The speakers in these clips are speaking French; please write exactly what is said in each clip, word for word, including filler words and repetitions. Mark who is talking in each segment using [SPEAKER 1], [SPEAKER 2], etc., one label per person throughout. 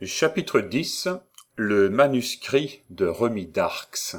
[SPEAKER 1] Chapitre dix. Le manuscrit de Remy Darcs.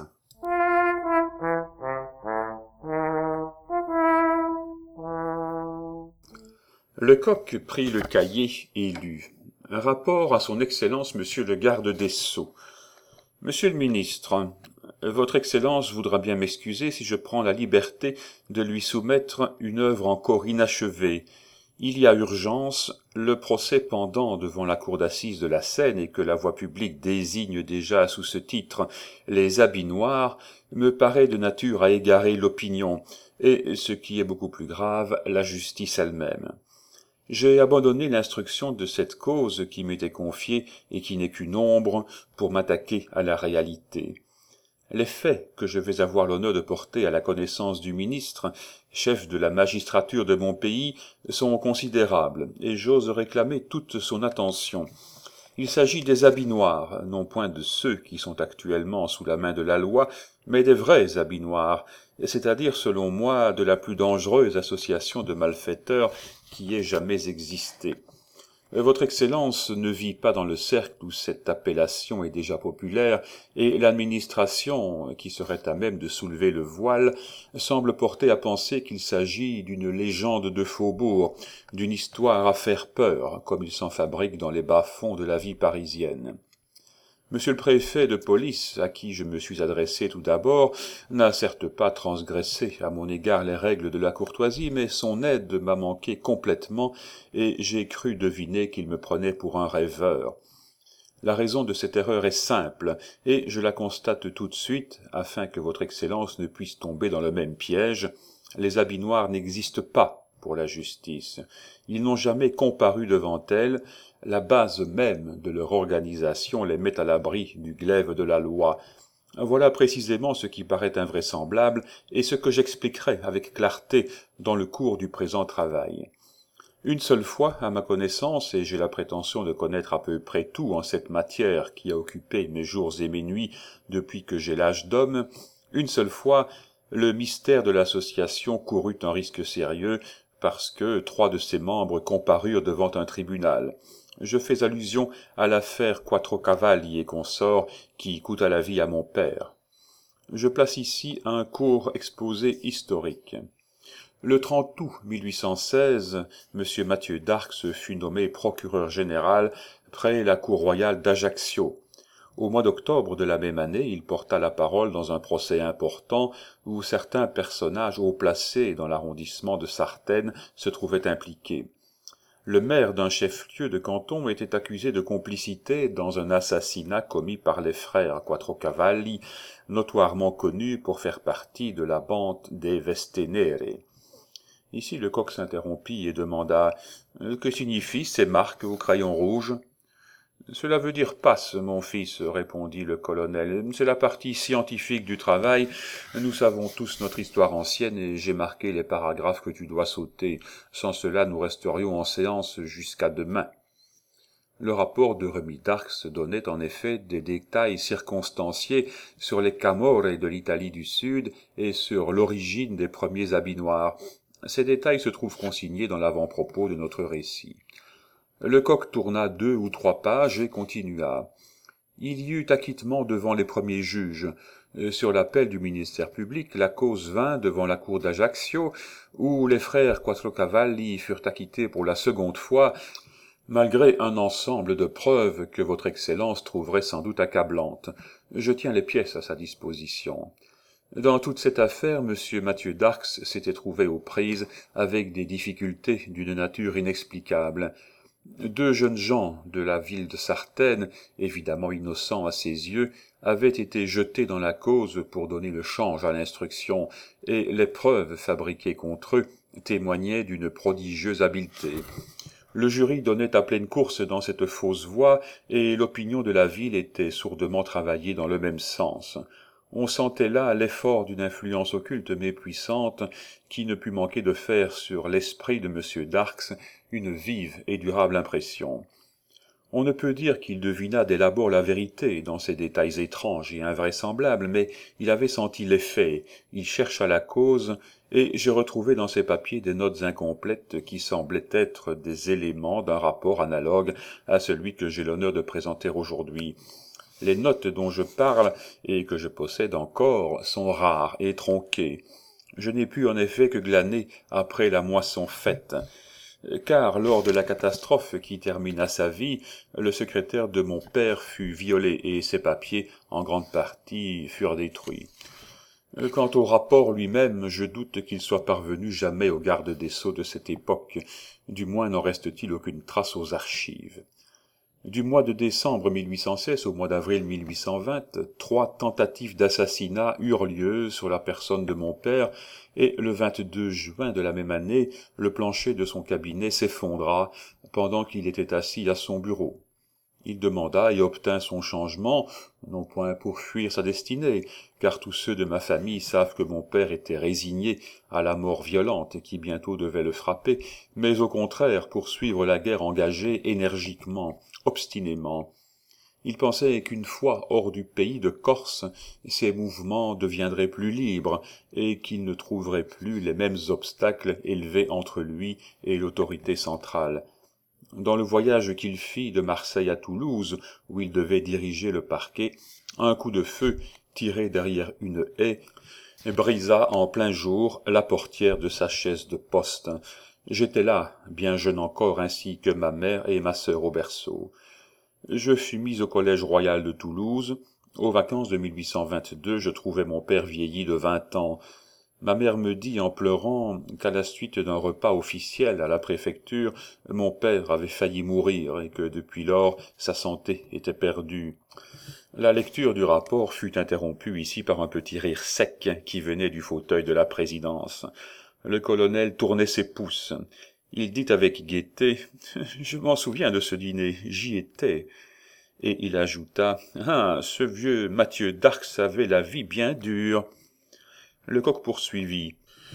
[SPEAKER 1] Lecoq prit le cahier et lut. Un rapport à son Excellence Monsieur le Garde des Sceaux. Monsieur le ministre, Votre Excellence voudra bien m'excuser si je prends la liberté de lui soumettre une œuvre encore inachevée. Il y a urgence, le procès pendant devant la cour d'assises de la Seine et que la voie publique désigne déjà sous ce titre les habits noirs me paraît de nature à égarer l'opinion et, ce qui est beaucoup plus grave, la justice elle-même. J'ai abandonné l'instruction de cette cause qui m'était confiée et qui n'est qu'une ombre pour m'attaquer à la réalité. Les faits que je vais avoir l'honneur de porter à la connaissance du ministre, chef de la magistrature de mon pays, sont considérables, et j'ose réclamer toute son attention. Il s'agit des habits noirs, non point de ceux qui sont actuellement sous la main de la loi, mais des vrais habits noirs, c'est-à-dire, selon moi, de la plus dangereuse association de malfaiteurs qui ait jamais existé. Votre Excellence ne vit pas dans le cercle où cette appellation est déjà populaire, et l'administration, qui serait à même de soulever le voile, semble porter à penser qu'il s'agit d'une légende de faubourg, d'une histoire à faire peur, comme il s'en fabrique dans les bas-fonds de la vie parisienne. Monsieur le préfet de police, à qui je me suis adressé tout d'abord, n'a certes pas transgressé à mon égard les règles de la courtoisie, mais son aide m'a manqué complètement, et j'ai cru deviner qu'il me prenait pour un rêveur. La raison de cette erreur est simple, et je la constate tout de suite, afin que votre Excellence ne puisse tomber dans le même piège. Les habits noirs n'existent pas pour la justice. Ils n'ont jamais comparu devant elle. La base même de leur organisation les met à l'abri du glaive de la loi. Voilà précisément ce qui paraît invraisemblable et ce que j'expliquerai avec clarté dans le cours du présent travail. Une seule fois, à ma connaissance, et j'ai la prétention de connaître à peu près tout en cette matière qui a occupé mes jours et mes nuits depuis que j'ai l'âge d'homme, une seule fois, le mystère de l'association courut un risque sérieux parce que trois de ses membres comparurent devant un tribunal. Je fais allusion à l'affaire Quattrocavalli et consorts qui coûta la vie à mon père. Je place ici un court exposé historique. Le trente août mille huit cent seize, M. Mathieu Darcs fut nommé procureur général près la cour royale d'Ajaccio. Au mois d'octobre de la même année, il porta la parole dans un procès important où certains personnages haut placés dans l'arrondissement de Sartène se trouvaient impliqués. Le maire d'un chef-lieu de canton était accusé de complicité dans un assassinat commis par les frères Quattrocavalli, notoirement connus pour faire partie de la bande des Vestenere. Ici Lecoq s'interrompit et demanda « Que signifient ces marques au crayon rouge ?» « Cela veut dire passe, mon fils, répondit le colonel. C'est la partie scientifique du travail. Nous savons tous notre histoire ancienne et j'ai marqué les paragraphes que tu dois sauter. Sans cela, nous resterions en séance jusqu'à demain. » Le rapport de Remy Darcs donnait en effet des détails circonstanciés sur les Camorres de l'Italie du Sud et sur l'origine des premiers habits noirs. Ces détails se trouvent consignés dans l'avant-propos de notre récit. Lecoq tourna deux ou trois pages et continua. Il y eut acquittement devant les premiers juges. Sur l'appel du ministère public, la cause vint devant la cour d'Ajaccio, où les frères Quattrocavalli furent acquittés pour la seconde fois, malgré un ensemble de preuves que votre Excellence trouverait sans doute accablantes. Je tiens les pièces à sa disposition. Dans toute cette affaire, M. Mathieu Darcs s'était trouvé aux prises avec des difficultés d'une nature inexplicable. Deux jeunes gens de la ville de Sartène, évidemment innocents à ses yeux, avaient été jetés dans la cause pour donner le change à l'instruction, et les preuves fabriquées contre eux témoignaient d'une prodigieuse habileté. Le jury donnait à pleine course dans cette fausse voie, et l'opinion de la ville était sourdement travaillée dans le même sens. On sentait là l'effort d'une influence occulte mais puissante qui ne put manquer de faire sur l'esprit de M. Darcs une vive et durable impression. On ne peut dire qu'il devinât dès l'abord la vérité dans ces détails étranges et invraisemblables, mais il avait senti l'effet, il chercha la cause, et je retrouvai dans ces papiers des notes incomplètes qui semblaient être des éléments d'un rapport analogue à celui que j'ai l'honneur de présenter aujourd'hui. Les notes dont je parle, et que je possède encore, sont rares et tronquées. Je n'ai pu en effet que glaner après la moisson faite. Car lors de la catastrophe qui termina sa vie, le secrétaire de mon père fut violé et ses papiers, en grande partie, furent détruits. Quant au rapport lui-même, je doute qu'il soit parvenu jamais au garde des Sceaux de cette époque, du moins n'en reste-t-il aucune trace aux archives. Du mois de décembre mille huit cent seize au mois d'avril mille huit cent vingt, trois tentatives d'assassinat eurent lieu sur la personne de mon père, et le vingt-deux juin de la même année, le plancher de son cabinet s'effondra pendant qu'il était assis à son bureau. Il demanda et obtint son changement, non point pour fuir sa destinée, car tous ceux de ma famille savent que mon père était résigné à la mort violente qui bientôt devait le frapper, mais au contraire pour suivre la guerre engagée énergiquement, obstinément. Il pensait qu'une fois hors du pays de Corse, ses mouvements deviendraient plus libres, et qu'il ne trouverait plus les mêmes obstacles élevés entre lui et l'autorité centrale. Dans le voyage qu'il fit de Marseille à Toulouse, où il devait diriger le parquet, un coup de feu, tiré derrière une haie, brisa en plein jour la portière de sa chaise de poste. J'étais là, bien jeune encore, ainsi que ma mère et ma sœur au berceau. Je fus mis au Collège royal de Toulouse. Aux vacances de mille huit cent vingt-deux, je trouvai mon père vieilli de vingt ans. Ma mère me dit en pleurant qu'à la suite d'un repas officiel à la préfecture, mon père avait failli mourir et que depuis lors sa santé était perdue. La lecture du rapport fut interrompue ici par un petit rire sec qui venait du fauteuil de la présidence. Le colonel tournait ses pouces. Il dit avec gaieté « Je m'en souviens de ce dîner, j'y étais ». Et il ajouta « Ah, ce vieux Mathieu d'Arcs avait la vie bien dure ». Lecoq poursuivit.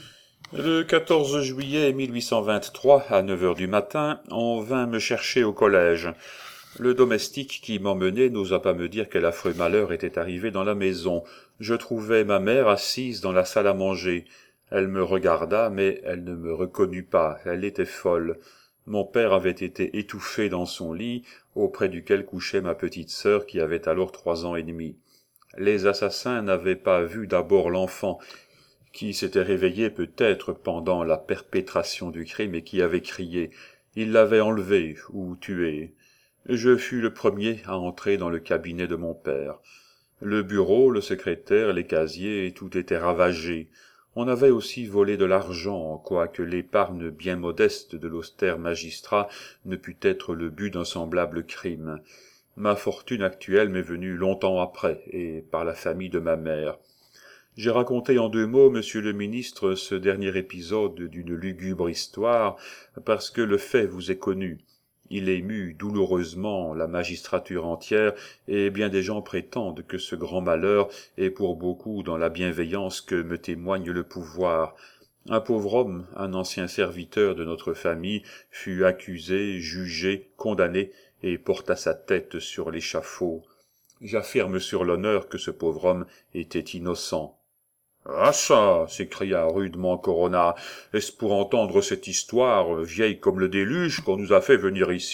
[SPEAKER 1] Le quatorze juillet mille huit cent vingt-trois, à neuf heures du matin, on vint me chercher au collège. Le domestique qui m'emmenait n'osa pas me dire quel affreux malheur était arrivé dans la maison. Je trouvai ma mère assise dans la salle à manger. Elle me regarda, mais elle ne me reconnut pas, elle était folle. Mon père avait été étouffé dans son lit, auprès duquel couchait ma petite sœur qui avait alors trois ans et demi. Les assassins n'avaient pas vu d'abord l'enfant, qui s'était réveillé peut-être pendant la perpétration du crime et qui avait crié. Ils l'avaient enlevé ou tué. Je fus le premier à entrer dans le cabinet de mon père. Le bureau, le secrétaire, les casiers, tout était ravagé. On avait aussi volé de l'argent, quoique l'épargne bien modeste de l'austère magistrat ne pût être le but d'un semblable crime. Ma fortune actuelle m'est venue longtemps après, et par la famille de ma mère. J'ai raconté en deux mots, monsieur le ministre, ce dernier épisode d'une lugubre histoire, parce que le fait vous est connu. Il émut douloureusement la magistrature entière, et bien des gens prétendent que ce grand malheur est pour beaucoup dans la bienveillance que me témoigne le pouvoir. Un pauvre homme, un ancien serviteur de notre famille, fut accusé, jugé, condamné, et porta sa tête sur l'échafaud. J'affirme sur l'honneur que ce pauvre homme était innocent. « Ah ça !» s'écria rudement Corona. « Est-ce pour entendre cette histoire, vieille comme le déluge, qu'on nous a fait venir ici ?»«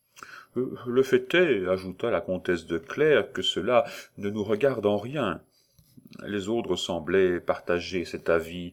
[SPEAKER 1] Le fait est, » ajouta la comtesse de Clèves, « que cela ne nous regarde en rien. » Les autres semblaient partager cet avis.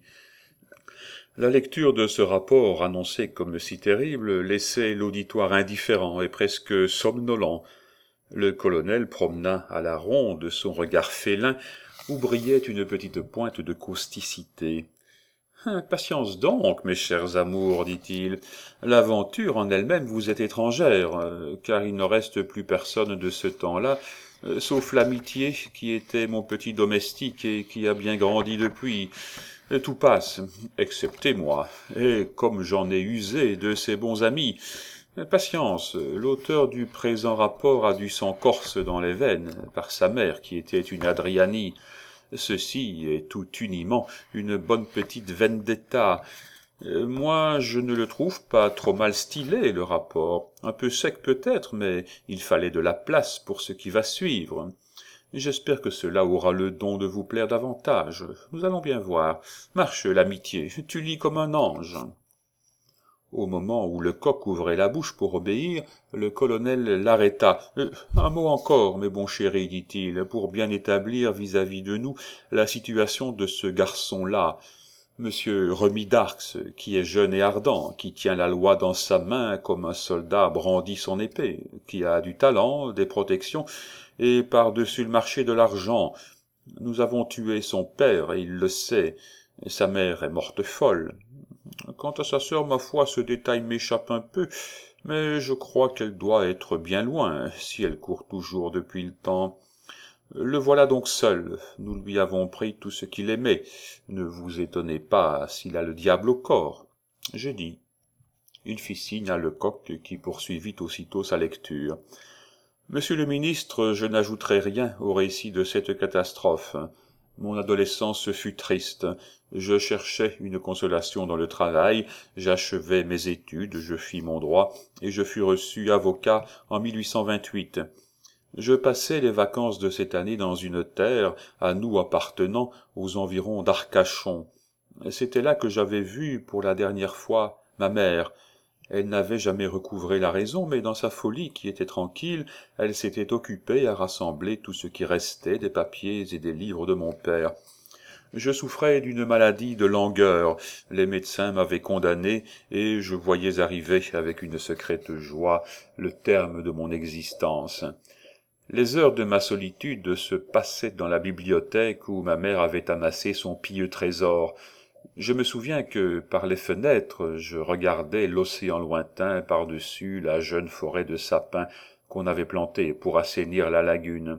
[SPEAKER 1] La lecture de ce rapport, annoncé comme si terrible, laissait l'auditoire indifférent et presque somnolent. Le colonel promena à la ronde son regard félin, où brillait une petite pointe de causticité. « Patience donc, mes chers amours, dit-il. L'aventure en elle-même vous est étrangère, car il ne reste plus personne de ce temps-là, sauf l'amitié qui était mon petit domestique et qui a bien grandi depuis. Tout passe, excepté moi, et comme j'en ai usé de ces bons amis. Patience, l'auteur du présent rapport a du sang corse dans les veines, par sa mère qui était une Adriani. Ceci est tout uniment une bonne petite vendetta. Euh, moi, je ne le trouve pas trop mal stylé, le rapport. Un peu sec peut-être, mais il fallait de la place pour ce qui va suivre. J'espère que cela aura le don de vous plaire davantage. Nous allons bien voir. Marche, l'amitié, tu lis comme un ange. Au moment où le coq ouvrait la bouche pour obéir, le colonel l'arrêta. Euh, « Un mot encore, mes bons chéris, dit-il, pour bien établir vis-à-vis de nous la situation de ce garçon-là. Monsieur Remy d'Arx, qui est jeune et ardent, qui tient la loi dans sa main comme un soldat brandit son épée, qui a du talent, des protections, et par-dessus le marché de l'argent. Nous avons tué son père, et il le sait, et sa mère est morte folle. Quant à sa sœur, ma foi, ce détail m'échappe un peu, mais je crois qu'elle doit être bien loin, si elle court toujours depuis le temps. Le voilà donc seul, nous lui avons pris tout ce qu'il aimait. Ne vous étonnez pas s'il a le diable au corps. » J'ai dit. Il fit signe à Lecoq qui poursuivit aussitôt sa lecture. « Monsieur le ministre, je n'ajouterai rien au récit de cette catastrophe. Mon adolescence fut triste. Je cherchais une consolation dans le travail, j'achevai mes études, je fis mon droit, et je fus reçu avocat en mille huit cent vingt-huit. Je passai les vacances de cette année dans une terre, à nous appartenant, aux environs d'Arcachon. C'était là que j'avais vu, pour la dernière fois, ma mère. Elle n'avait jamais recouvré la raison, mais dans sa folie qui était tranquille, elle s'était occupée à rassembler tout ce qui restait des papiers et des livres de mon père. Je souffrais d'une maladie de langueur, les médecins m'avaient condamné, et je voyais arriver avec une secrète joie le terme de mon existence. Les heures de ma solitude se passaient dans la bibliothèque où ma mère avait amassé son pieux trésor. Je me souviens que, par les fenêtres, je regardais l'océan lointain par-dessus la jeune forêt de sapins qu'on avait plantée pour assainir la lagune.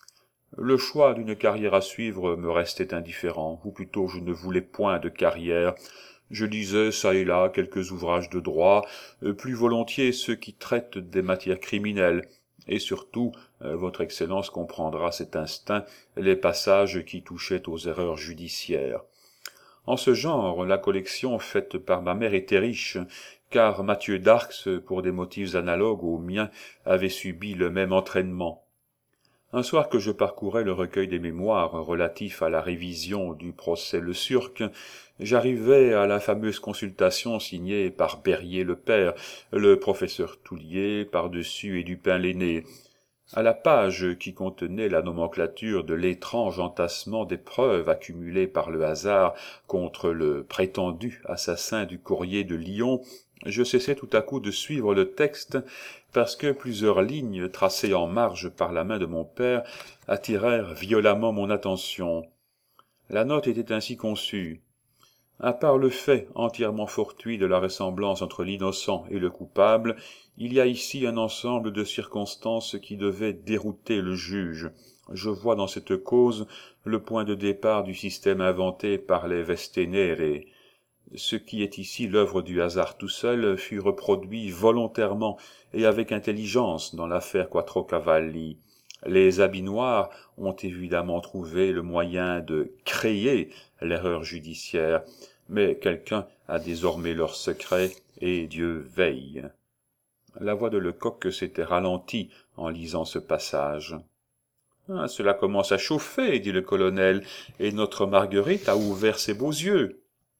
[SPEAKER 1] Le choix d'une carrière à suivre me restait indifférent, ou plutôt je ne voulais point de carrière. Je lisais çà et là quelques ouvrages de droit, plus volontiers ceux qui traitent des matières criminelles, et surtout, euh, votre Excellence comprendra cet instinct, les passages qui touchaient aux erreurs judiciaires. En ce genre, la collection faite par ma mère était riche, car Mathieu d'Arx, pour des motifs analogues aux miens, avait subi le même entraînement. Un soir que je parcourais le recueil des mémoires relatifs à la révision du procès Le Surq, j'arrivai à la fameuse consultation signée par Berrier le père, le professeur Toulier par-dessus et Dupin l'aîné. À la page qui contenait la nomenclature de l'étrange entassement des preuves accumulées par le hasard contre le prétendu assassin du courrier de Lyon, je cessai tout à coup de suivre le texte parce que plusieurs lignes tracées en marge par la main de mon père attirèrent violemment mon attention. La note était ainsi conçue. À part le fait entièrement fortuit de la ressemblance entre l'innocent et le coupable, il y a ici un ensemble de circonstances qui devaient dérouter le juge. Je vois dans cette cause le point de départ du système inventé par les Vestenere. Ce qui est ici l'œuvre du hasard tout seul fut reproduit volontairement et avec intelligence dans l'affaire Quattrocavalli. Les habits noirs ont évidemment trouvé le moyen de créer l'erreur judiciaire, mais quelqu'un a désormais leur secret, et Dieu veille. La voix de Lecoq s'était ralentie en lisant ce passage. « Ah, cela commence à chauffer, dit le colonel, et notre Marguerite a ouvert ses beaux yeux. »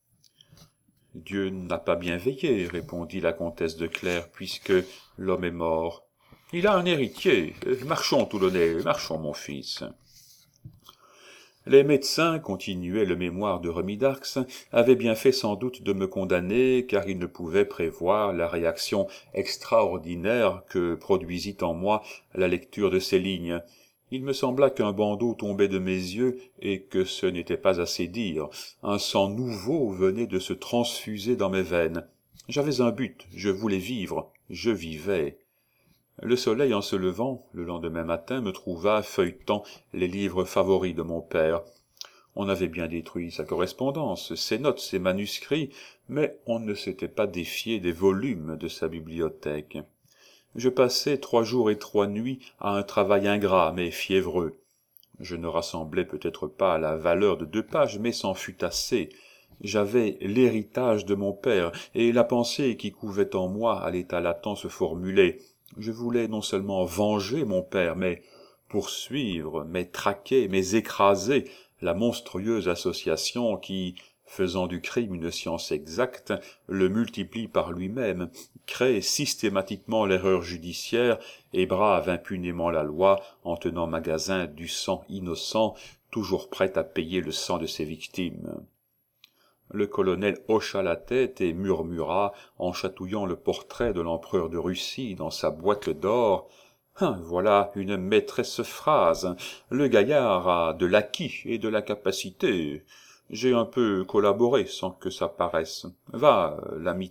[SPEAKER 1] « Dieu n'a pas bien veillé, répondit la comtesse de Clères, puisque l'homme est mort. Il a un héritier. Marchons, Toulonnais, marchons, mon fils. » Les médecins, continuait le mémoire de Remy d'Arx, avaient bien fait sans doute de me condamner, car ils ne pouvaient prévoir la réaction extraordinaire que produisit en moi la lecture de ces lignes. Il me sembla qu'un bandeau tombait de mes yeux et que ce n'était pas assez dire. Un sang nouveau venait de se transfuser dans mes veines. J'avais un but, je voulais vivre, je vivais. Le soleil, en se levant, le lendemain matin, me trouva feuilletant les livres favoris de mon père. On avait bien détruit sa correspondance, ses notes, ses manuscrits, mais on ne s'était pas défié des volumes de sa bibliothèque. Je passai trois jours et trois nuits à un travail ingrat mais fiévreux. Je ne rassemblai peut-être pas à la valeur de deux pages, mais c'en fut assez. J'avais l'héritage de mon père, et la pensée qui couvait en moi à l'état latent se formulait. Je voulais non seulement venger mon père, mais poursuivre, mais traquer, mais écraser la monstrueuse association qui, faisant du crime une science exacte, le multiplie par lui-même, crée systématiquement l'erreur judiciaire et brave impunément la loi en tenant magasin du sang innocent, toujours prêt à payer le sang de ses victimes. Le colonel hocha la tête et murmura, en chatouillant le portrait de l'empereur de Russie dans sa boîte d'or, « Hein, voilà une maîtresse phrase. Le gaillard a de l'acquis et de la capacité. J'ai un peu collaboré sans que ça paraisse. Va, l'amitié. »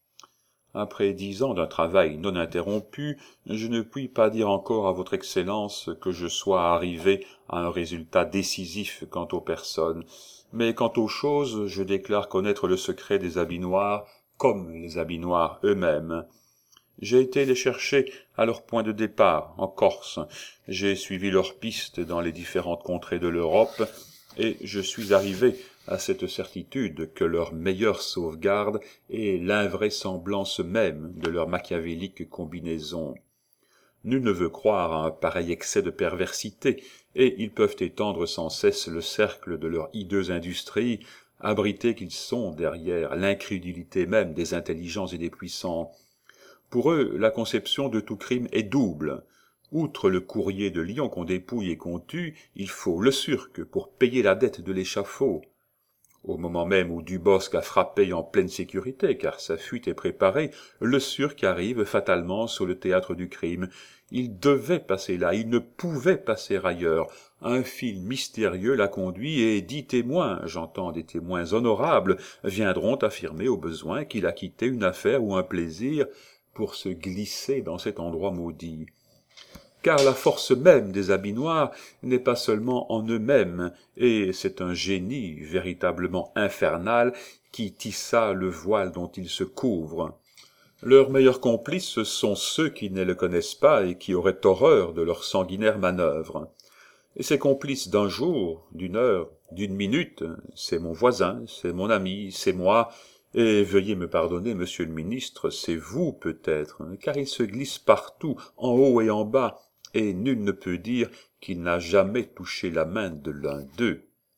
[SPEAKER 1] Après dix ans d'un travail non interrompu, je ne puis pas dire encore à votre Excellence que je sois arrivé à un résultat décisif quant aux personnes, mais quant aux choses, je déclare connaître le secret des habits noirs, comme les habits noirs eux-mêmes. J'ai été les chercher à leur point de départ, en Corse. J'ai suivi leurs pistes dans les différentes contrées de l'Europe, et je suis arrivé à cette certitude que leur meilleure sauvegarde est l'invraisemblance même de leur machiavélique combinaison. Nul ne veut croire à un pareil excès de perversité, et ils peuvent étendre sans cesse le cercle de leur hideuse industrie, abrités qu'ils sont derrière l'incrédulité même des intelligents et des puissants. Pour eux, la conception de tout crime est double. Outre le courrier de Lyon qu'on dépouille et qu'on tue, il faut le surc pour payer la dette de l'échafaud. Au moment même où Dubosc a frappé en pleine sécurité, car sa fuite est préparée, le surc arrive fatalement sur le théâtre du crime. Il devait passer là, il ne pouvait passer ailleurs. Un fil mystérieux l'a conduit et dix témoins, j'entends des témoins honorables, viendront affirmer au besoin qu'il a quitté une affaire ou un plaisir pour se glisser dans cet endroit maudit. Car la force même des habits noirs n'est pas seulement en eux-mêmes, et c'est un génie véritablement infernal qui tissa le voile dont ils se couvrent. Leurs meilleurs complices sont ceux qui ne le connaissent pas et qui auraient horreur de leur sanguinaire manœuvre. Et ces complices d'un jour, d'une heure, d'une minute, c'est mon voisin, c'est mon ami, c'est moi, et veuillez me pardonner, monsieur le ministre, c'est vous peut-être, car ils se glissent partout, en haut et en bas, et nul ne peut dire qu'il n'a jamais touché la main de l'un d'eux.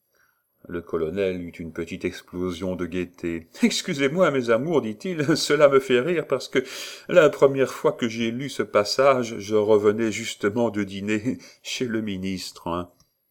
[SPEAKER 1] Le colonel eut une petite explosion de gaieté. « Excusez-moi, mes amours, dit-il, cela me fait rire parce que la première fois que j'ai lu ce passage, je revenais justement de dîner chez le ministre. Hein. »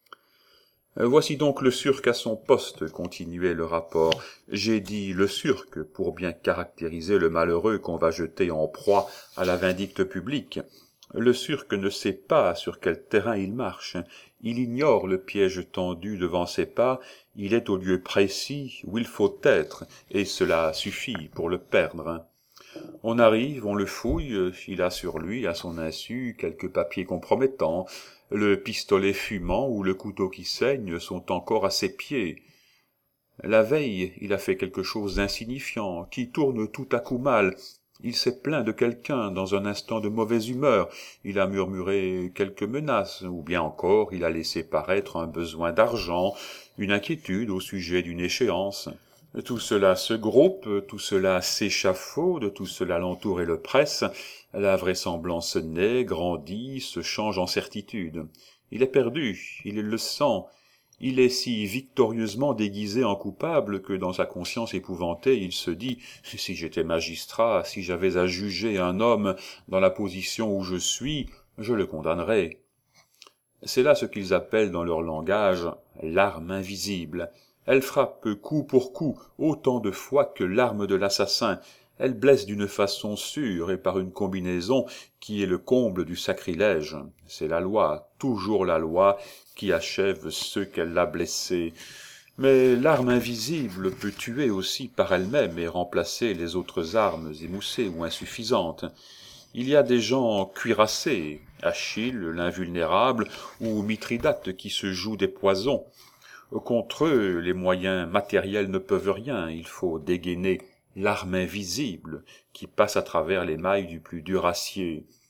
[SPEAKER 1] Voici donc le surc à son poste, continuait le rapport. J'ai dit le surc pour bien caractériser le malheureux qu'on va jeter en proie à la vindicte publique. Le surc ne sait pas sur quel terrain il marche. Il ignore le piège tendu devant ses pas, il est au lieu précis où il faut être, et cela suffit pour le perdre. On arrive, on le fouille, il a sur lui, à son insu, quelques papiers compromettants, le pistolet fumant ou le couteau qui saigne sont encore à ses pieds. La veille, il a fait quelque chose d'insignifiant, qui tourne tout à coup mal. Il s'est plaint de quelqu'un dans un instant de mauvaise humeur, il a murmuré quelques menaces, ou bien encore il a laissé paraître un besoin d'argent, une inquiétude au sujet d'une échéance. Tout cela se groupe, tout cela s'échafaude, tout cela l'entoure et le presse, la vraisemblance naît, grandit, se change en certitude. Il est perdu, il le sent, il est si victorieusement déguisé en coupable que dans sa conscience épouvantée, il se dit « Si j'étais magistrat, si j'avais à juger un homme dans la position où je suis, je le condamnerais. » C'est là ce qu'ils appellent dans leur langage « l'arme invisible ». Elle frappe coup pour coup autant de fois que l'arme de l'assassin. Elle blesse d'une façon sûre et par une combinaison qui est le comble du sacrilège. C'est la loi, toujours la loi, qui achève ceux qu'elle a blessés. Mais l'arme invisible peut tuer aussi par elle-même et remplacer les autres armes émoussées ou insuffisantes. Il y a des gens cuirassés, Achille, l'invulnérable, ou Mithridate qui se jouent des poisons. Contre eux, les moyens matériels ne peuvent rien, il faut dégainer l'arme invisible qui passe à travers les mailles du plus dur acier.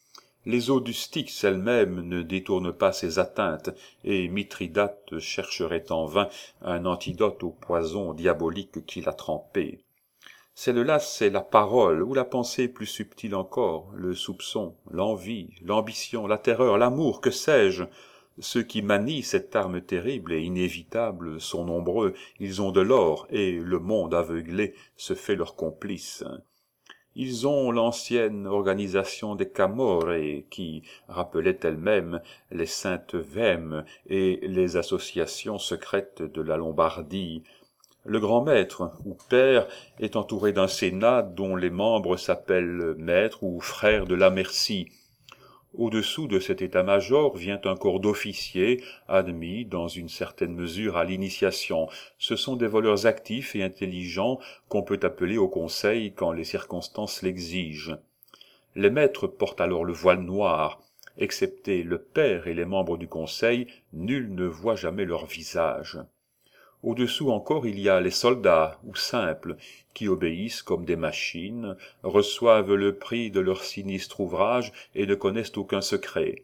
[SPEAKER 1] Les eaux du Styx elles-mêmes ne détournent pas ses atteintes, et Mithridate chercherait en vain un antidote au poison diabolique qui l'a trempé. Celle-là, c'est la parole, ou la pensée plus subtile encore, le soupçon, l'envie, l'ambition, la terreur, l'amour, que sais-je. Ceux qui manient cette arme terrible et inévitable sont nombreux, ils ont de l'or, et le monde aveuglé se fait leur complice. Ils ont l'ancienne organisation des Camorres, qui rappelait elle-même les saintes Vèmes et les associations secrètes de la Lombardie. Le grand maître, ou père, est entouré d'un sénat dont les membres s'appellent maîtres ou frères de la merci. Au-dessous de cet état-major vient un corps d'officiers, admis dans une certaine mesure à l'initiation. Ce sont des voleurs actifs et intelligents qu'on peut appeler au conseil quand les circonstances l'exigent. Les maîtres portent alors le voile noir. Excepté le père et les membres du conseil, nul ne voit jamais leur visage. Au-dessous encore il y a les soldats, ou simples, qui obéissent comme des machines, reçoivent le prix de leur sinistre ouvrage et ne connaissent aucun secret.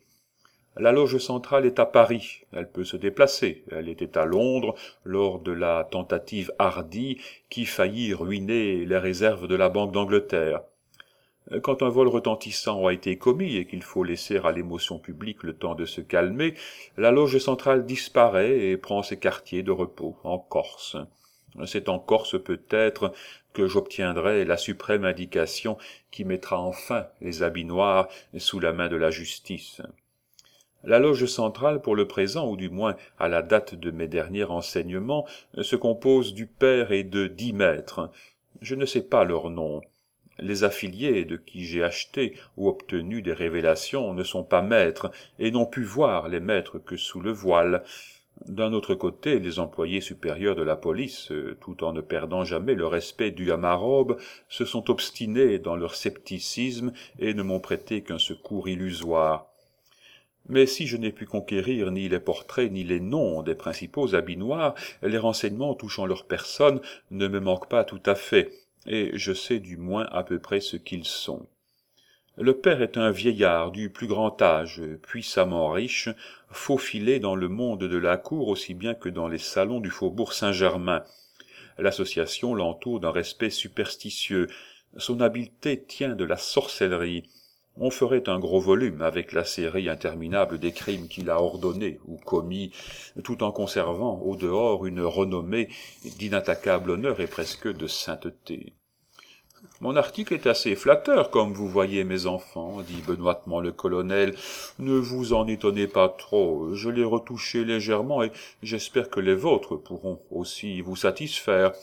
[SPEAKER 1] La loge centrale est à Paris, elle peut se déplacer, elle était à Londres lors de la tentative hardie qui faillit ruiner les réserves de la Banque d'Angleterre. Quand un vol retentissant a été commis et qu'il faut laisser à l'émotion publique le temps de se calmer, la loge centrale disparaît et prend ses quartiers de repos en Corse. C'est en Corse peut-être que j'obtiendrai la suprême indication qui mettra enfin les habits noirs sous la main de la justice. La loge centrale, pour le présent, ou du moins à la date de mes derniers renseignements, se compose du père et de dix maîtres. Je ne sais pas leur nom. Les affiliés de qui j'ai acheté ou obtenu des révélations ne sont pas maîtres et n'ont pu voir les maîtres que sous le voile. D'un autre côté, les employés supérieurs de la police, tout en ne perdant jamais le respect dû à ma robe, se sont obstinés dans leur scepticisme et ne m'ont prêté qu'un secours illusoire. Mais si je n'ai pu conquérir ni les portraits ni les noms des principaux habits noirs, les renseignements touchant leur personne ne me manquent pas tout à fait, et je sais du moins à peu près ce qu'ils sont. Le père est un vieillard du plus grand âge, puissamment riche, faufilé dans le monde de la cour aussi bien que dans les salons du faubourg Saint-Germain. L'association l'entoure d'un respect superstitieux. Son habileté tient de la sorcellerie. On ferait un gros volume avec la série interminable des crimes qu'il a ordonnés ou commis, tout en conservant au dehors une renommée d'inattaquable honneur et presque de sainteté. Mon article est assez flatteur, comme vous voyez, mes enfants, dit benoîtement le colonel. Ne vous en étonnez pas trop, je l'ai retouché légèrement et j'espère que les vôtres pourront aussi vous satisfaire.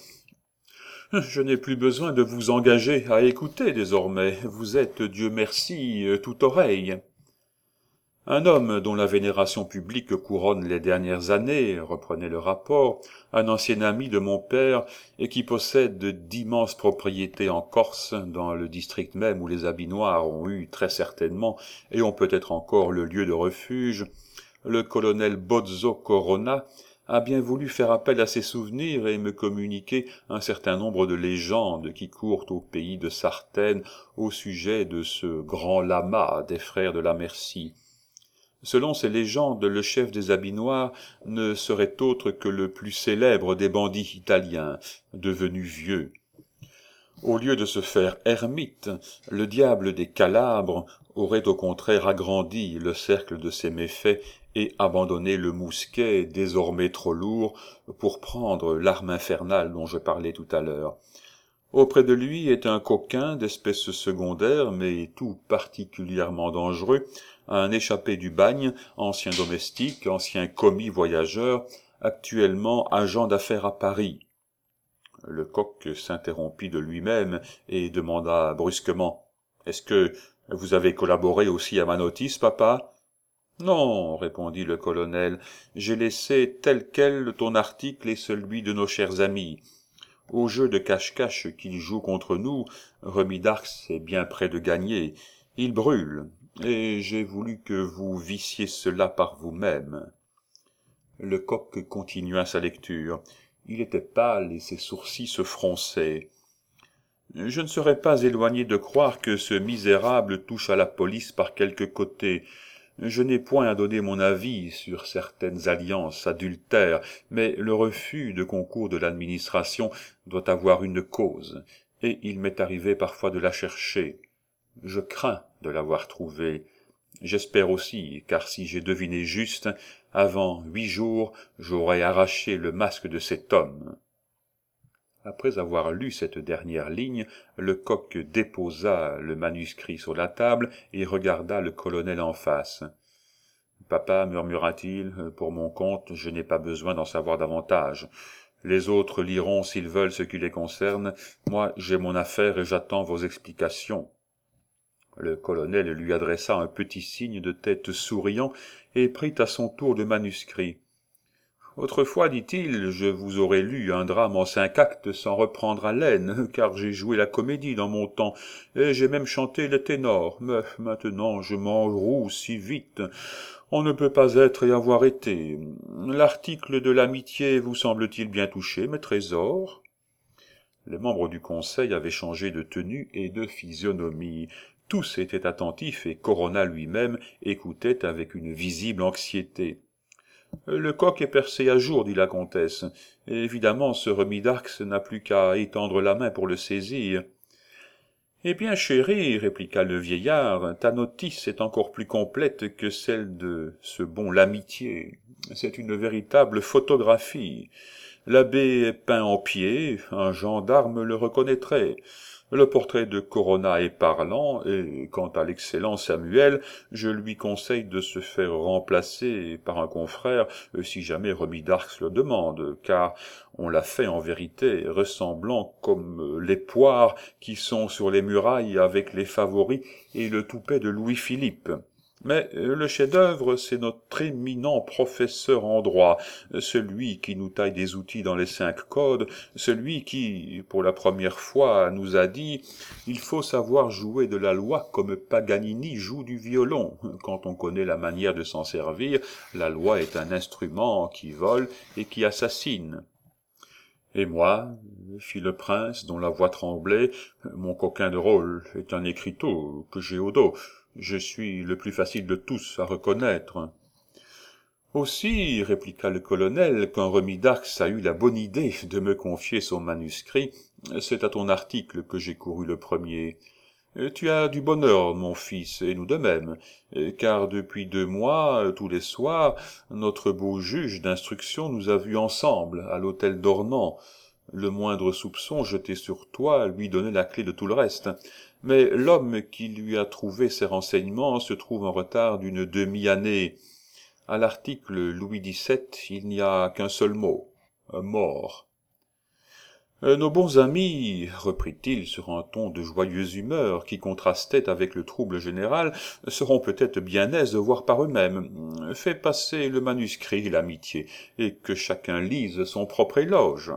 [SPEAKER 1] Je n'ai plus besoin de vous engager à écouter désormais, vous êtes, Dieu merci, tout oreille. Un homme dont la vénération publique couronne les dernières années, reprenait le rapport, un ancien ami de mon père, et qui possède d'immenses propriétés en Corse, dans le district même où les habits noirs ont eu très certainement, et ont peut-être encore le lieu de refuge, le colonel Bozzo Corona, a bien voulu faire appel à ses souvenirs et me communiquer un certain nombre de légendes qui courent au pays de Sartène au sujet de ce grand lama des frères de la Merci. Selon ces légendes, le chef des habits noirs ne serait autre que le plus célèbre des bandits italiens, devenu vieux. Au lieu de se faire ermite, le diable des Calabres aurait au contraire agrandi le cercle de ses méfaits et abandonné le mousquet, désormais trop lourd, pour prendre l'arme infernale dont je parlais tout à l'heure. Auprès de lui est un coquin d'espèce secondaire, mais tout particulièrement dangereux, un échappé du bagne, ancien domestique, ancien commis voyageur, actuellement agent d'affaires à Paris. Le coq s'interrompit de lui-même et demanda brusquement « Est-ce que vous avez collaboré aussi à ma notice, papa ?» « Non, répondit le colonel, j'ai laissé tel quel ton article et celui de nos chers amis. Au jeu de cache-cache qu'ils jouent contre nous, Remy d'Arcs est bien près de gagner. Il brûle, et j'ai voulu que vous vissiez cela par vous-même. » Le coq continua sa lecture. Il était pâle et ses sourcils se fronçaient. Je ne serais pas éloigné de croire que ce misérable touche à la police par quelque côté. Je n'ai point à donner mon avis sur certaines alliances adultères, mais le refus de concours de l'administration doit avoir une cause, et il m'est arrivé parfois de la chercher. Je crains de l'avoir trouvée. J'espère aussi, car si j'ai deviné juste, avant huit jours, j'aurai arraché le masque de cet homme. Après avoir lu cette dernière ligne, Lecoq déposa le manuscrit sur la table et regarda le colonel en face. « Papa, murmura-t-il, pour mon compte, je n'ai pas besoin d'en savoir davantage. Les autres liront s'ils veulent ce qui les concerne. Moi, j'ai mon affaire et j'attends vos explications. » Le colonel lui adressa un petit signe de tête souriant et prit à son tour le manuscrit. Autrefois, dit-il, je vous aurais lu un drame en cinq actes sans reprendre haleine, car j'ai joué la comédie dans mon temps, et j'ai même chanté le ténor, mais maintenant je m'enroue si vite. On ne peut pas être et avoir été. L'article de l'amitié vous semble-t-il bien touché, mes trésors? Les membres du conseil avaient changé de tenue et de physionomie. Tous étaient attentifs, et Corona lui-même écoutait avec une visible anxiété. « Le coq est percé à jour, dit la comtesse. Évidemment, ce remis d'Arx n'a plus qu'à étendre la main pour le saisir. »« Eh bien, chéri, répliqua le vieillard, ta notice est encore plus complète que celle de ce bon Lamitié. C'est une véritable photographie. L'abbé est peint en pied, un gendarme le reconnaîtrait. Le portrait de Corona est parlant, et quant à l'excellent Samuel, je lui conseille de se faire remplacer par un confrère, si jamais Remis d'Arx le demande, car on l'a fait en vérité, ressemblant comme les poires qui sont sur les murailles avec les favoris et le toupet de Louis-Philippe. Mais le chef-d'œuvre, c'est notre éminent professeur en droit, celui qui nous taille des outils dans les cinq codes, celui qui, pour la première fois, nous a dit « Il faut savoir jouer de la loi comme Paganini joue du violon. Quand on connaît la manière de s'en servir, la loi est un instrument qui vole et qui assassine. » Et moi, fit le prince, dont la voix tremblait, mon coquin de rôle est un écriteau que j'ai au dos. Je suis le plus facile de tous à reconnaître. Aussi, répliqua le colonel, quand Remis d'Arx a eu la bonne idée de me confier son manuscrit, c'est à ton article que j'ai couru le premier. Tu as du bonheur, mon fils, et nous de même, car depuis deux mois, tous les soirs, notre beau juge d'instruction nous a vus ensemble à l'hôtel d'Ornans. Le moindre soupçon jeté sur toi lui donnait la clé de tout le reste. Mais l'homme qui lui a trouvé ces renseignements se trouve en retard d'une demi-année. À l'article Louis dix-sept, il n'y a qu'un seul mot, mort. Euh, nos bons amis, reprit-il sur un ton de joyeuse humeur qui contrastait avec le trouble général, seront peut-être bien aises de voir par eux-mêmes. Fais passer le manuscrit, l'amitié, et que chacun lise son propre éloge.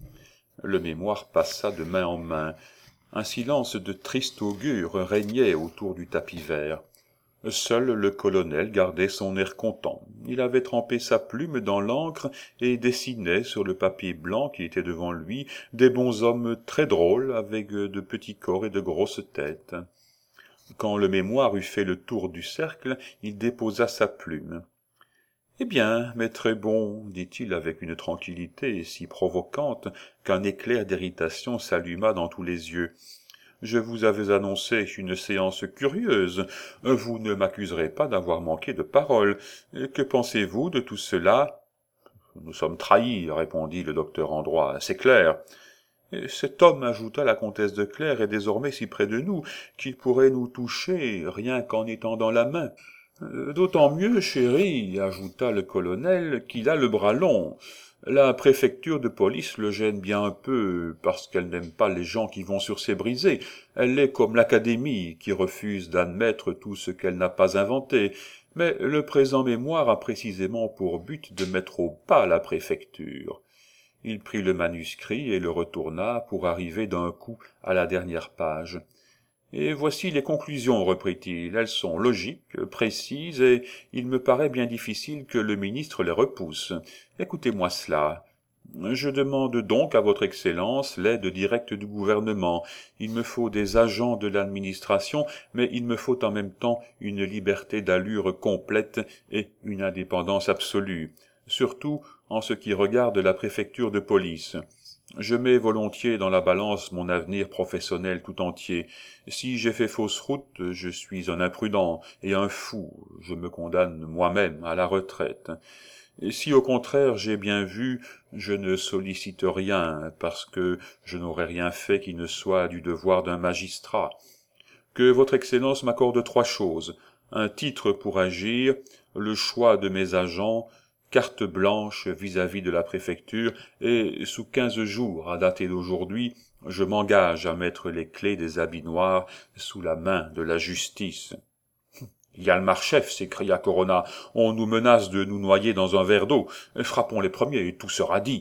[SPEAKER 1] Le mémoire passa de main en main. Un silence de triste augure régnait autour du tapis vert. Seul le colonel gardait son air content. Il avait trempé sa plume dans l'encre et dessinait sur le papier blanc qui était devant lui des bonshommes très drôles avec de petits corps et de grosses têtes. Quand le mémoire eut fait le tour du cercle, il déposa sa plume. « Eh bien, mes très bons, dit-il avec une tranquillité si provocante qu'un éclair d'irritation s'alluma dans tous les yeux. Je vous avais annoncé une séance curieuse. Vous ne m'accuserez pas d'avoir manqué de parole. Que pensez-vous de tout cela? »« Nous sommes trahis, répondit le docteur en droit, c'est clair. » Cet homme, ajouta la comtesse de Clères, est désormais si près de nous qu'il pourrait nous toucher rien qu'en étendant la main. D'autant mieux, chéri, ajouta le colonel, qu'il a le bras long. La préfecture de police le gêne bien un peu, parce qu'elle n'aime pas les gens qui vont sur ses brisées. Elle est comme l'académie, qui refuse d'admettre tout ce qu'elle n'a pas inventé. Mais le présent mémoire a précisément pour but de mettre au pas la préfecture. Il prit le manuscrit et le retourna pour arriver d'un coup à la dernière page. Et voici les conclusions, reprit-il. Elles sont logiques, précises, et il me paraît bien difficile que le ministre les repousse. Écoutez-moi cela. Je demande donc à votre Excellence l'aide directe du gouvernement. Il me faut des agents de l'administration, mais il me faut en même temps une liberté d'allure complète et une indépendance absolue, surtout en ce qui regarde la préfecture de police. Je mets volontiers dans la balance mon avenir professionnel tout entier. Si j'ai fait fausse route, je suis un imprudent et un fou. Je me condamne moi-même à la retraite. Et si au contraire j'ai bien vu, je ne sollicite rien, parce que je n'aurais rien fait qui ne soit du devoir d'un magistrat. Que votre Excellence m'accorde trois choses: un titre pour agir, le choix de mes agents, carte blanche vis-à-vis de la préfecture, et sous quinze jours, à dater d'aujourd'hui, je m'engage à mettre les clés des habits noirs sous la main de la justice. « Hjalmar chef, s'écria Corona, on nous menace de nous noyer dans un verre d'eau. Frappons les premiers et tout sera dit. »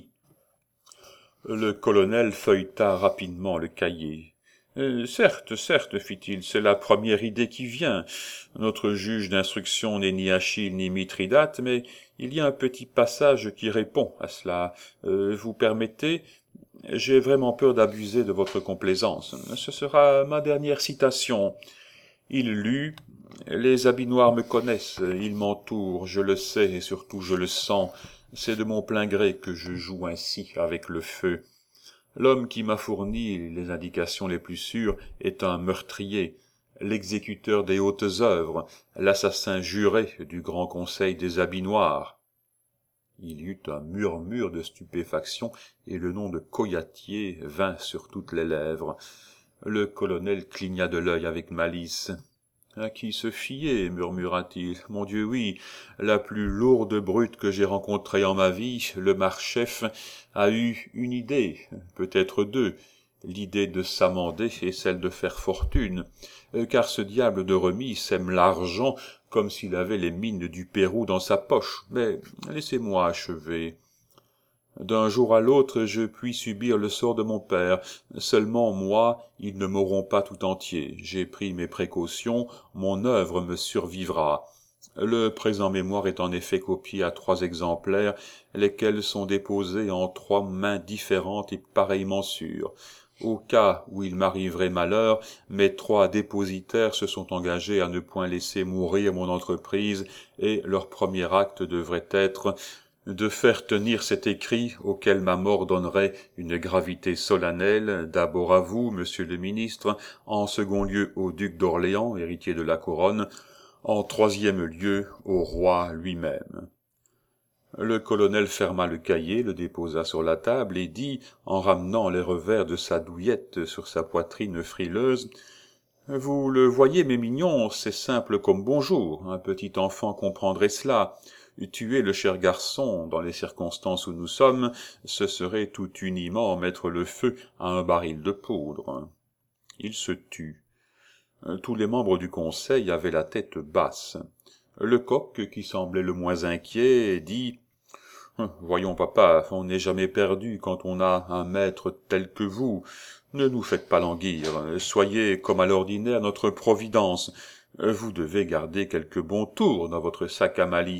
[SPEAKER 1] Le colonel feuilleta rapidement le cahier. Euh, « Certes, certes, fit-il, c'est la première idée qui vient. Notre juge d'instruction n'est ni Achille ni Mithridate, mais il y a un petit passage qui répond à cela. Euh, vous permettez ? J'ai vraiment peur d'abuser de votre complaisance. Ce sera ma dernière citation. » Il lut. « Les habits noirs me connaissent, ils m'entourent, je le sais et surtout je le sens. C'est de mon plein gré que je joue ainsi avec le feu. L'homme qui m'a fourni les indications les plus sûres est un meurtrier, l'exécuteur des hautes œuvres, l'assassin juré du grand conseil des habits noirs. » Il y eut un murmure de stupéfaction et le nom de Coyatier vint sur toutes les lèvres. Le colonel cligna de l'œil avec malice. « À qui se fier ?» murmura-t-il. « Mon Dieu, oui, la plus lourde brute que j'ai rencontrée en ma vie, le marchef, a eu une idée, peut-être deux, l'idée de s'amender et celle de faire fortune, car ce diable de Remis sème l'argent comme s'il avait les mines du Pérou dans sa poche. Mais laissez-moi achever. D'un jour à l'autre, je puis subir le sort de mon père. Seulement, moi, ils ne m'auront pas tout entier. J'ai pris mes précautions, mon œuvre me survivra. Le présent mémoire est en effet copié à trois exemplaires, lesquels sont déposés en trois mains différentes et pareillement sûres. Au cas où il m'arriverait malheur, mes trois dépositaires se sont engagés à ne point laisser mourir mon entreprise, et leur premier acte devrait être de faire tenir cet écrit auquel ma mort donnerait une gravité solennelle, d'abord à vous, monsieur le ministre, en second lieu au duc d'Orléans, héritier de la couronne, en troisième lieu au roi lui-même. » Le colonel ferma le cahier, le déposa sur la table et dit, en ramenant les revers de sa douillette sur sa poitrine frileuse, « Vous le voyez, mes mignons, c'est simple comme bonjour, un petit enfant comprendrait cela. Tuer le cher garçon, dans les circonstances où nous sommes, ce serait tout uniment mettre le feu à un baril de poudre. » Il se tut. Tous les membres du conseil avaient la tête basse. Lecoq, qui semblait le moins inquiet, dit « Voyons, papa, on n'est jamais perdu quand on a un maître tel que vous. Ne nous faites pas languir. Soyez, comme à l'ordinaire, notre providence. Vous devez garder quelque bon tour dans votre sac à malice. »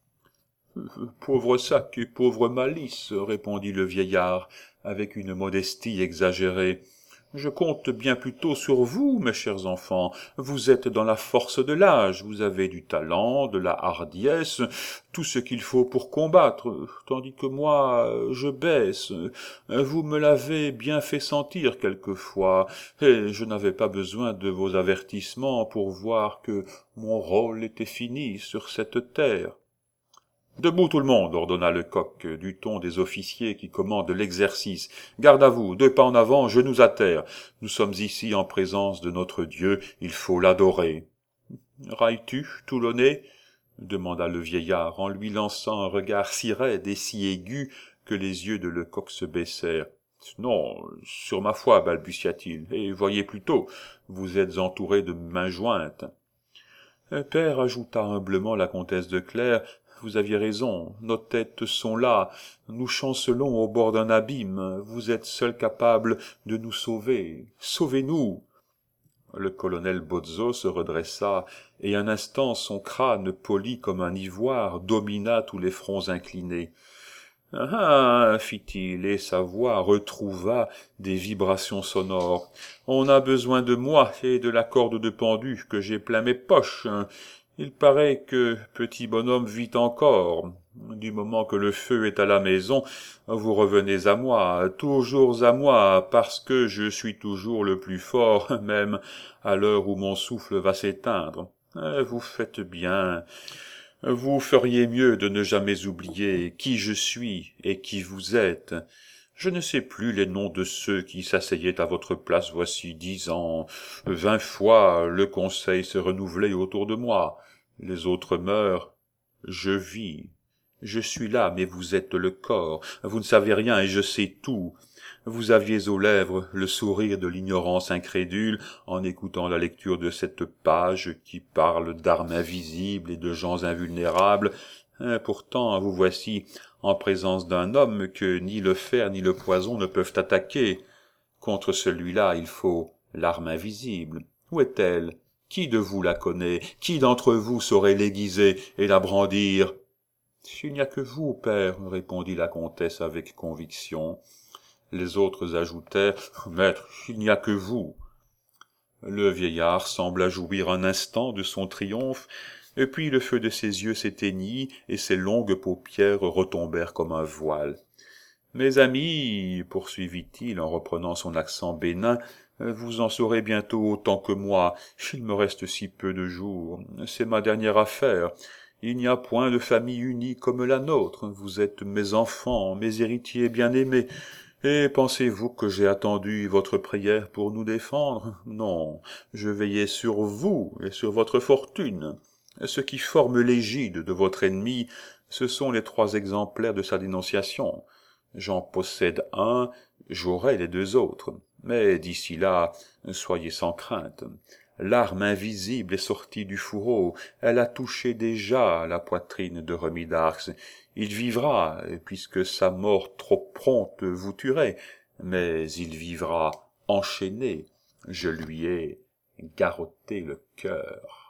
[SPEAKER 1] « Pauvre sac et pauvre malice, » répondit le vieillard, avec une modestie exagérée. « Je compte bien plutôt sur vous, mes chers enfants. Vous êtes dans la force de l'âge, vous avez du talent, de la hardiesse, tout ce qu'il faut pour combattre, tandis que moi, je baisse. Vous me l'avez bien fait sentir quelquefois, et je n'avais pas besoin de vos avertissements pour voir que mon rôle était fini sur cette terre. » « Debout tout le monde, » ordonna Lecoq, du ton des officiers qui commandent l'exercice. « Garde à vous, deux pas en avant, genoux à terre. Nous sommes ici en présence de notre Dieu, il faut l'adorer. »« Railles-tu, Toulonnais ?» demanda le vieillard, en lui lançant un regard si raide et si aigu que les yeux de Lecoq se baissèrent. « Non, sur ma foi, balbutia-t-il, et voyez plutôt, vous êtes entouré de mains jointes. »« Père, » ajouta humblement la comtesse de Clèves, vous aviez raison, nos têtes sont là, nous chancelons au bord d'un abîme, vous êtes seul capable de nous sauver, sauvez-nous. » Le colonel Bozzo se redressa, et un instant son crâne poli comme un ivoire domina tous les fronts inclinés. Ah, fit-il, et sa voix retrouva des vibrations sonores. On a besoin de moi et de la corde de pendu que j'ai plein mes poches. Il paraît que petit bonhomme vit encore. Du moment que le feu est à la maison, vous revenez à moi, toujours à moi, parce que je suis toujours le plus fort, même à l'heure où mon souffle va s'éteindre. Vous faites bien. Vous feriez mieux de ne jamais oublier qui je suis et qui vous êtes. Je ne sais plus les noms de ceux qui s'asseyaient à votre place voici dix ans. Vingt fois le conseil s'est renouvelé autour de moi. Les autres meurent. Je vis. Je suis là, mais vous êtes le corps. Vous ne savez rien et je sais tout. Vous aviez aux lèvres le sourire de l'ignorance incrédule en écoutant la lecture de cette page qui parle d'armes invisibles et de gens invulnérables. Et pourtant, vous voici en présence d'un homme que ni le fer ni le poison ne peuvent attaquer. Contre celui-là, il faut l'arme invisible. Où est-elle? Qui de vous la connaît? Qui d'entre vous saurait l'aiguiser et la brandir? Il n'y a que vous, père, répondit la comtesse avec conviction. Les autres ajoutèrent « Maître, il n'y a que vous ». Le vieillard sembla jouir un instant de son triomphe, et puis le feu de ses yeux s'éteignit, et ses longues paupières retombèrent comme un voile. « Mes amis, poursuivit-il en reprenant son accent bénin, vous en saurez bientôt autant que moi. Il me reste si peu de jours. C'est ma dernière affaire. Il n'y a point de famille unie comme la nôtre. Vous êtes mes enfants, mes héritiers bien-aimés. Et pensez-vous que j'ai attendu votre prière pour nous défendre? Non, je veillais sur vous et sur votre fortune. Ce qui forme l'égide de votre ennemi, ce sont les trois exemplaires de sa dénonciation. J'en possède un, j'aurai les deux autres. Mais d'ici là, soyez sans crainte. L'arme invisible est sortie du fourreau, elle a touché déjà la poitrine de Remy d'Arcs. Il vivra, puisque sa mort trop prompte vous tuerait, mais il vivra enchaîné. Je lui ai garrotté le cœur.